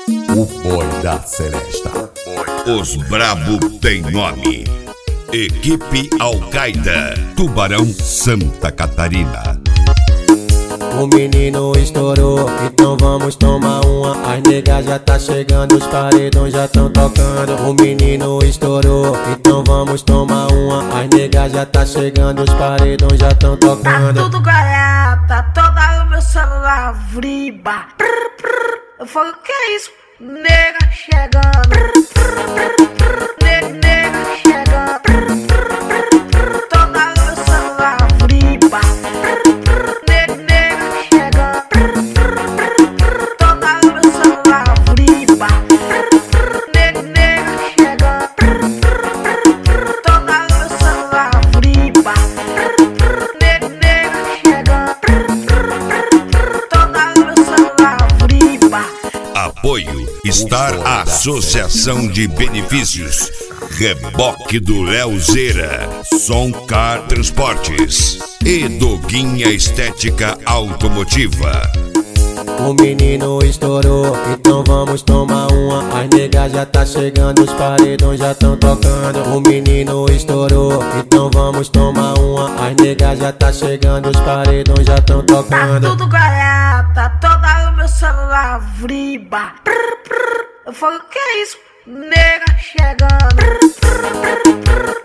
O boi da Seresta. Os brabo tem nome. Equipe Al-Qaeda, Tubarão, Santa Catarina. O menino estourou, então vamos tomar uma. As negas já tá chegando, os paredões já tão tocando. O menino estourou, então vamos tomar uma. As negas já tá chegando, os paredões já tão tocando. Tá tudo garata, toda o meu celular vriba. Eu falo, que é isso? Nega chegando. Nega chegando. Toda o meu celular vriba. Nega chegando. Toda o meu celular vriba. Nega chegando. Toda o meu celular vriba. Nega chegando. Toda o meu celular vriba. Apoio Star Associação de Benefícios. Reboque do Leozeira, Som Car Transportes e Doguinha Estética Automotiva. O menino estourou, então vamos tomar uma. As negas já tá chegando, os paredões já tão tocando. O menino estourou, então vamos tomar uma. As negas já tá chegando, os paredões já tão Tá tocando. tudo garata, toda o meu celular vriba. Eu falo, que é isso? Nega chegando.